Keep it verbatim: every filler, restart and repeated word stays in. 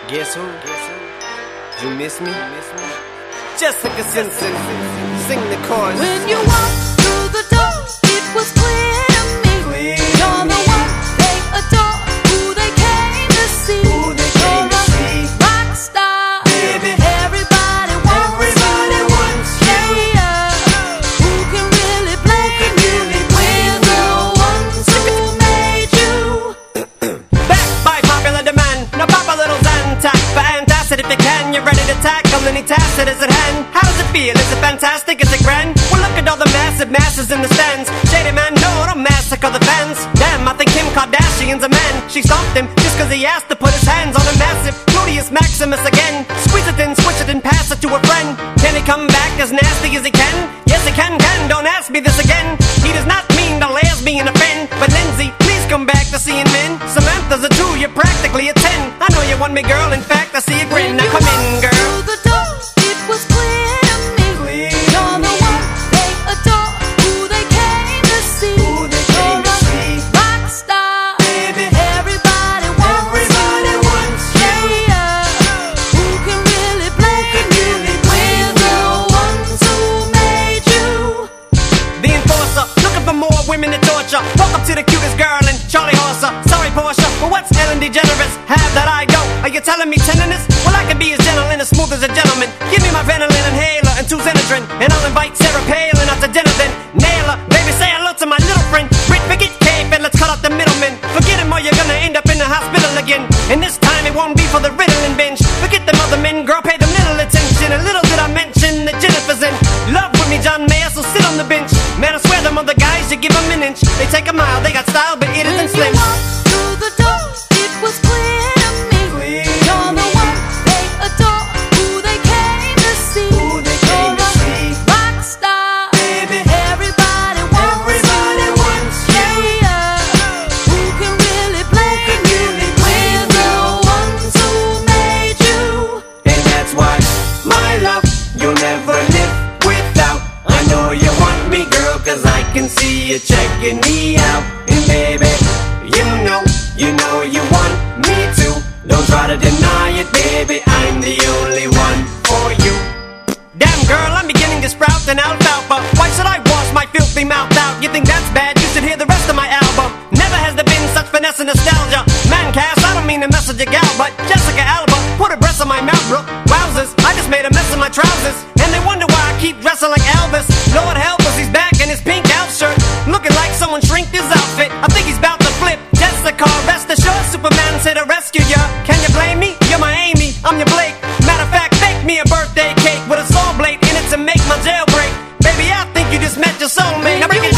Guess who? You miss me? Jessica Simpson, sing the chorus. When you walked through the door, it was clear to me. Clear You're the one they adore, who they came to see. Who they came to see. Rock star, Baby. everybody wants Everybody you. wants you. Yeah, who can really blame you? We're the ones who made you. Back by popular demand. Now pop a little Zantac for antacid if you can. You're ready to tackle any task that is at hand. How does it feel? Is it fantastic? Is it grand? Well, look at all the massive masses in the stands. Shady man, no, don't massacre the fans. Damn, I think Kim Kardashian's a man. She stomped him just cause he asked to put his hands on a massive Gluteus Maximus again. Squeeze it in, switch it and pass it to a friend. Can he come back as nasty as he can? Yes, he can, can, don't ask me this again. He does not mean to lesbian offend. But Lindsay, please come back to seeing men. Samantha's a two, you're practically a ten. I know you want me, girl, in fact, I see a grin. Now come in, girl. Through the door, it was clear to me. Clear You're the one they adore, who they came to see. Who they came You're to a see. rock star, Baby. everybody wants Everybody you. wants you. Yeah, who can really blame you? We're the ones who made you. The enforcer, looking for more women to torture. Walk up to the cutest girl and Charlie Horser. Sorry, Portia, but what's Ellen DeGeneres have that I don't? Are you telling me tenderness? Well, I can be as gentle and as smooth as a gentleman. Give me my Ventolin inhaler and two Xenadrin, and I'll invite Sarah Palin out to dinner then. Nail her, baby, say hello to my little friend. Brit, forget Cape and let's cut out the middleman. Forget him or you're gonna end up in the hospital again. And this time it won't be for the Ritalin binge. Forget them other men, girl, pay them little attention. And little did I mention that Jennifer's in love with me, John Mayer, so sit on the bench. Man, I swear them other guys, you give them an inch. They take a mile, they got style, but it isn't When slim. you walked through the door, it was clear to me. Clear. You're the one they adore, who they came to see. Who they came to You're a see. rock star, Baby. everybody wants Everybody you. wants you. Yeah, who can really blame you? We're the ones who made you. And that's why, my love, you'll never live without. I know you want me, girl, cause I can see you checking me out. And baby, you know, you know you want me too. Don't try to deny it, baby, I'm the only one for you. Damn girl, I'm beginning to sprout an alfalfa. Why should I wash my filthy mouth out? You think that's bad? You should hear the rest of my album. Never has there been such finesse and nostalgia. Man, Cass, I don't mean to message a gal, but Jessica Alba put her breasts on my mouth, bro. Wowzers, I just made a mess of my trousers. And they wonder why I keep dressing like Elvis. Lord help us, he's back in his pink Elf shirt, looking like someone shrinked his outfit. I think he's about to flip. Jessica, rest assured, Superman's here to rescue ya. Can you blame me? You're my Amy, I'm your Blake. Matter of fact, bake me a birthday cake with a saw blade in it to make my jailbreak. Baby, I think you just met your soulmate. Now break it